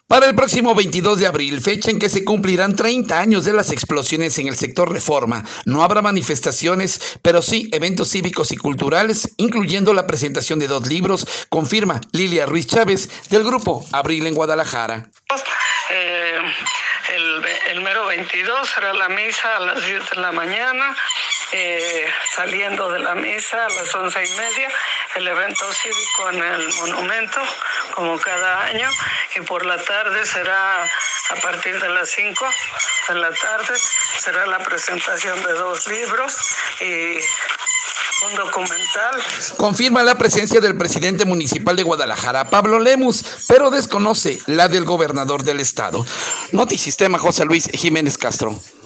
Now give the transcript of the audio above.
Para el próximo 22 de abril, fecha en que se cumplirán 30 años de las explosiones en el sector Reforma, no habrá manifestaciones, pero sí eventos cívicos y culturales, incluyendo la presentación de 2 libros, confirma Lilia Ruiz Chávez del grupo Abril en Guadalajara. Eh, el mero 22 será la misa a las 10 de la mañana, saliendo de la misa a las 11:30, el evento cívico en el monumento, como cada año, y por la tarde será, a partir de las 5 de la tarde, será la presentación de 2 libros y un documental. Confirma la presencia del presidente municipal de Guadalajara, Pablo Lemus, pero desconoce la del gobernador del estado. Notisistema José Luis Jiménez Castro.